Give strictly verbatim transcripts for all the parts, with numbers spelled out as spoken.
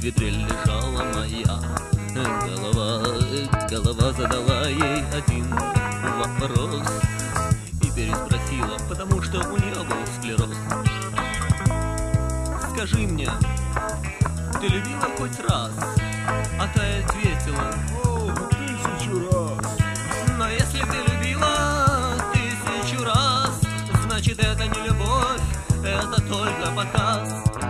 ведре лежала моя голова. Голова задала ей один вопрос и переспросила, потому что у нее был склероз. Скажи мне, ты любила хоть раз? А та ей ответила: о, тысячу раз. но если ты любила тысячу раз, значит это не любовь, это только показ.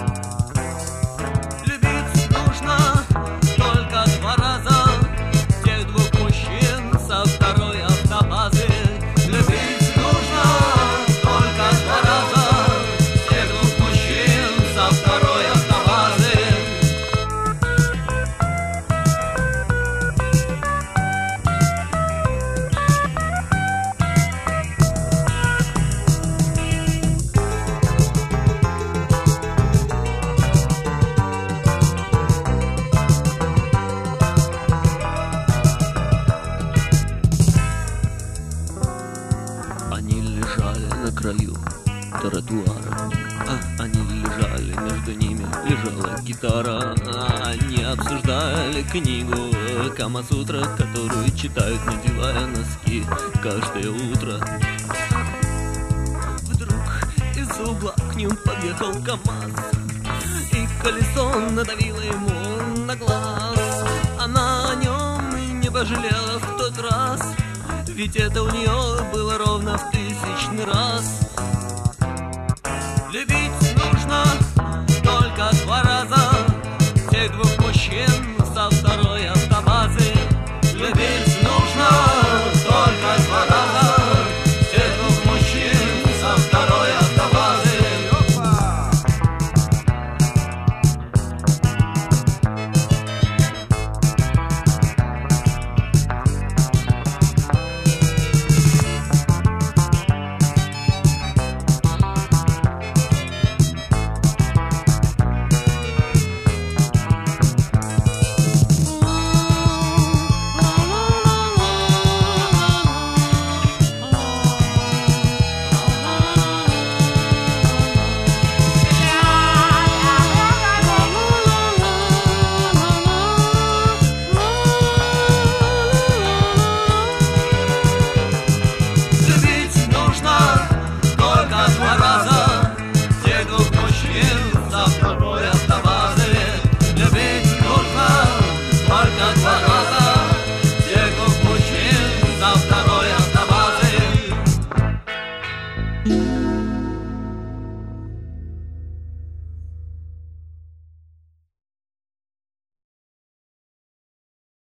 Любить нужно только два раза, тех двух мужчин со второй автобазы. Любить нужно только два раза, тех двух мужчин со второй автобазы. Они лежали на краю тротуара, а они лежали, между ними лежала гитара. Они обсуждали книгу Камасутра, которую читают, надевая носки каждое утро. Вдруг из угла к ним подъехал КамАЗ, и колесо надавило ему на глаз. Она о нем и не пожалела в тот раз, ведь это у нее было ровно в тысячный раз. Любить нужно только два раза, тех двух мужчин со второй автобазы. Любить нужно только два раза, тех двух мужчин со второй автобазы. Второй